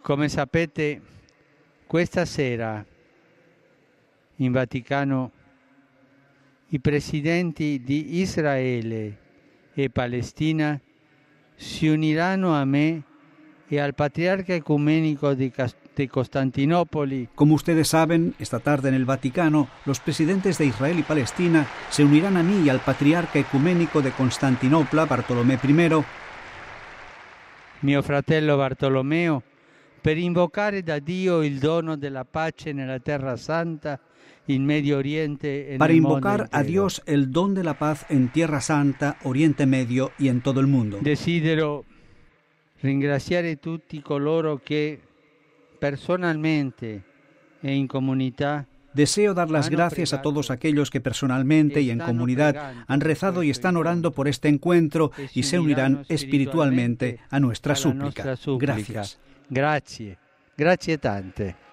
Come sapete, questa sera in Vaticano i presidenti di Israele e Palestina si uniranno a me y al patriarca ecumenico de Constantinopoli. Como ustedes saben, esta tarde en el Vaticano, los presidentes de Israel y Palestina se unirán a mí y al patriarca ecuménico de Constantinopla, Bartolomé I, mio fratello Bartolomeo, per invocare da Dio il dono della pace nella Terra Santa, in Medio Oriente e para nel mondo invocar a intero. Dios el don de la paz en Tierra Santa, Oriente Medio y en todo el mundo. Desidero ringraziare tutti coloro che personalmente e in comunità Deseo dar las gracias a todos aquellos que personalmente y en comunidad han rezado y están orando por este encuentro y se unirán espiritualmente a nuestra súplica. Gracias. Grazie tante.